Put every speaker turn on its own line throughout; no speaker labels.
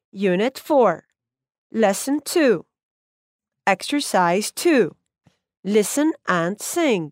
Unit 4, Lesson 2, Exercise 2. Listen and sing.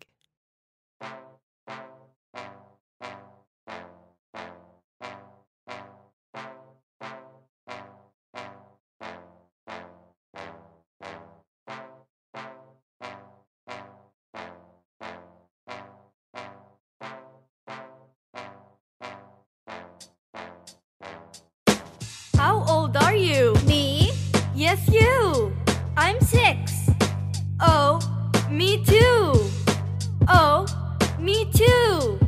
How old are you?
Me?
Yes, you.
I'm 6.
Oh, me too.
Oh, me too.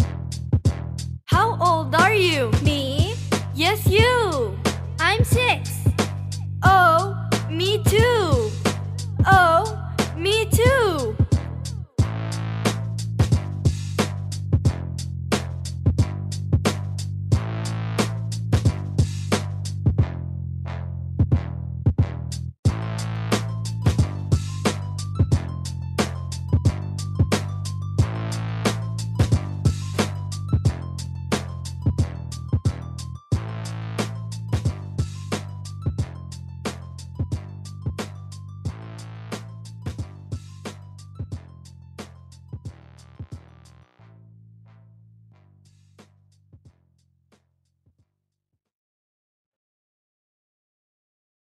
How old are you?
Me?
Yes, you.
I'm 6.